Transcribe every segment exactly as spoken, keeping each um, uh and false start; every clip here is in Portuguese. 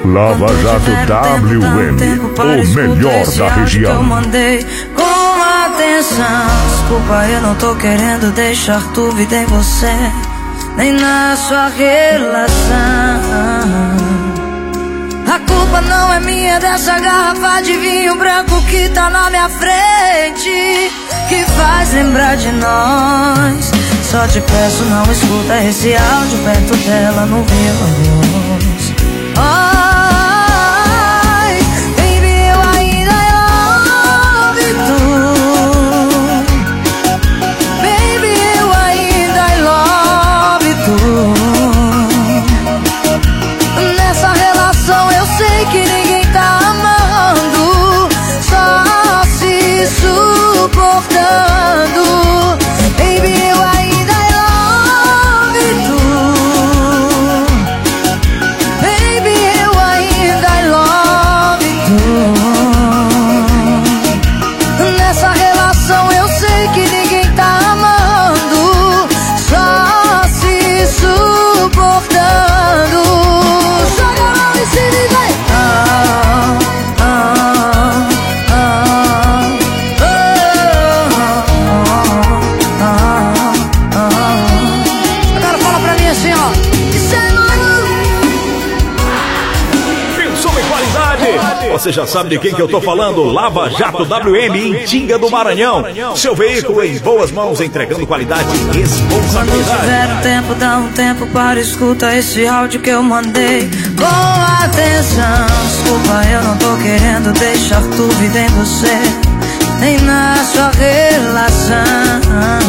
Lava Jato W M, o melhor da região. Eu mandei com atenção. Desculpa, eu não tô querendo deixar dúvida em você, nem na sua relação. A culpa não é minha, é dessa garrafa de vinho branco que tá na minha frente, que faz lembrar de nós. Só te peço, não escuta esse áudio perto dela no violões. Ai, baby, eu ainda love you. Baby, eu ainda love you. Nessa relação eu sei que ninguém tá amando, só se suportando. Baby, eu ainda love you. Baby, eu ainda love you. Nessa relação eu sei que ninguém tá amando, só se suportando. Joga a mão em cima e vem. Ah, ah, ah, ah, ah, ah, ah. Agora fala pra mim assim, ó. Isso é Pensou em qualidade? Você já sabe de quem que eu tô falando? Lava Jato W M em Tinga do Maranhão. Seu veículo em boas mãos, entregando qualidade e Quando responsabilidade. tiver um tempo, dá um tempo para escutar esse áudio que eu mandei com atenção. Desculpa, eu não tô querendo deixar dúvida em você, nem na sua relação.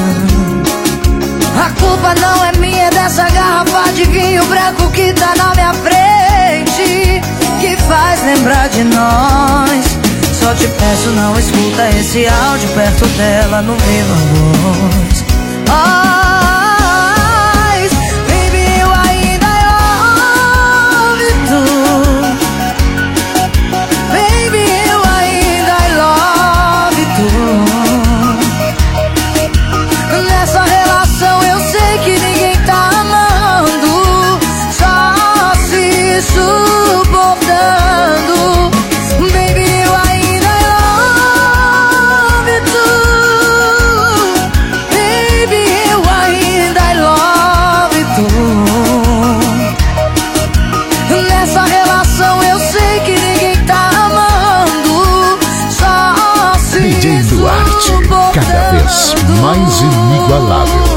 A culpa não é minha, é dessa garrafa de vinho branco que tá na minha frente, que faz lembrar de nós. Só te peço, não escuta esse áudio perto dela no violões. Ai, baby, eu ainda love you. Baby, eu ainda love you. Nessa relação eu sei que ninguém tá amando, só se suportando. Baby, eu ainda love you. Baby, eu ainda love you. Nessa relação eu sei que ninguém tá amando, só se D J Duarte, cada vez mais inigualável.